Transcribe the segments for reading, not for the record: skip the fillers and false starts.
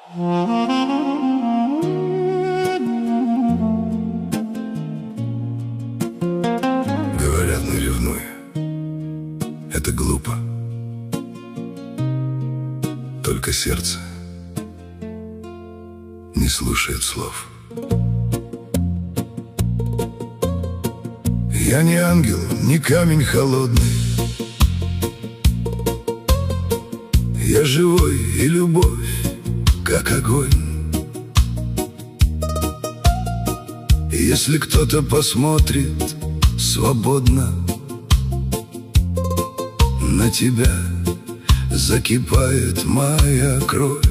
Говорят, не ревнуй. Это глупо. Только сердце не слушает слов. Я не ангел, не камень холодный. Я живой, и любовь, как огонь. И если кто-то посмотрит свободно на тебя, закипает моя кровь.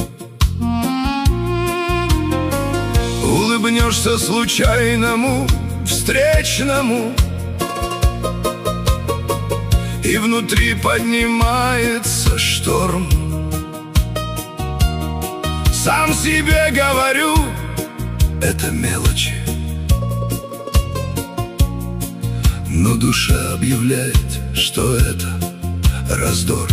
Улыбнешься случайному встречному, и внутри поднимается шторм. Сам себе говорю, это мелочи, но душа объявляет, что это раздор.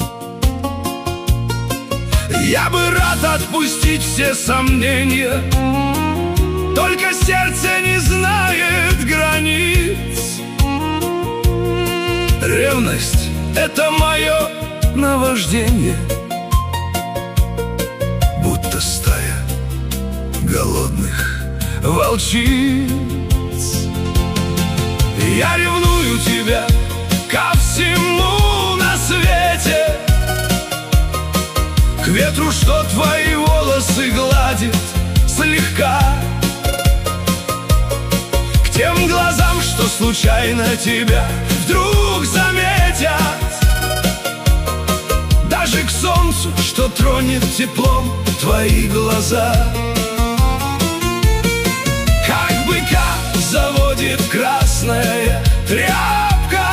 Я бы рад отпустить все сомнения, только сердце не знает границ. Ревность — это мое наваждение, будто стая голодных волчиц. Я ревную тебя ко всему на свете, к ветру, что твои волосы гладит слегка, к тем глазам, что случайно тебя вдруг заметят, даже к солнцу, что тронет теплом твои глаза. Как быка заводит красная тряпка,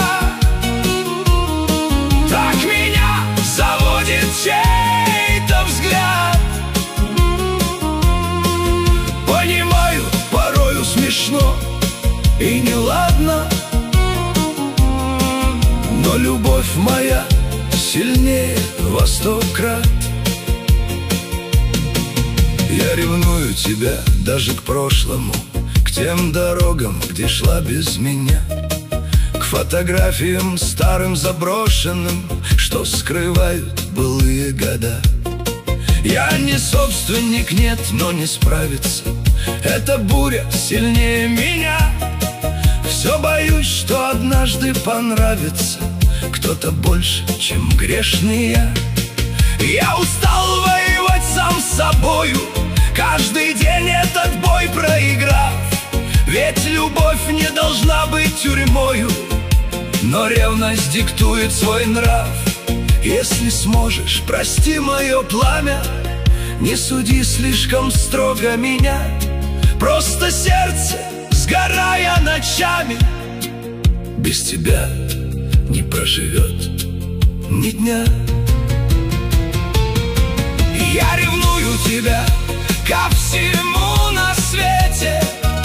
так меня заводит чей-то взгляд. Понимаю, порою смешно и неладно, но любовь моя сильнее во 100 крат. Я ревную тебя даже к прошлому, к тем дорогам, где шла без меня, к фотографиям старым заброшенным, что скрывают былые года. Я не собственник, нет, но не справиться, эта буря сильнее меня. Все боюсь, что однажды понравится кто-то больше, чем грешный я. Я устал воевать сам с собою, каждый день этот бой проиграв. Ведь любовь не должна быть тюрьмою, но ревность диктует свой нрав. Если сможешь, прости мое пламя, не суди слишком строго меня. Просто сердце, сгорая ночами, без тебя не проживет ни дня. Я ревную тебя ко всему на свете,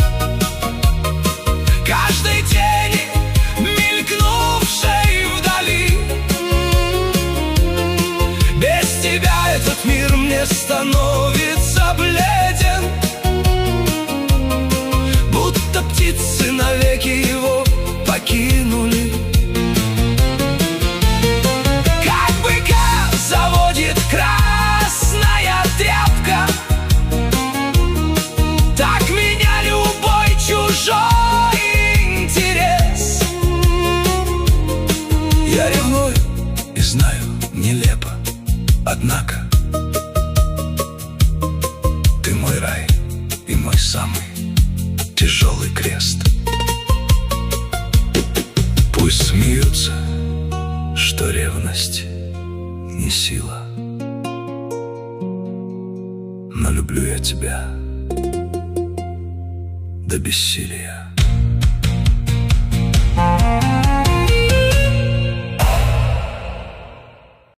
каждой тени, мелькнувшей вдали. Без тебя этот мир мне становится бледен, будто птицы навеки его покинули. Как быка заводит красная тряпка, так меня любой чужой интерес. Я ревную и знаю, нелепо, однако ты мой рай и мой самый тяжелый крест. Пусть смеются, что ревность не сила, но люблю я тебя до бессилия.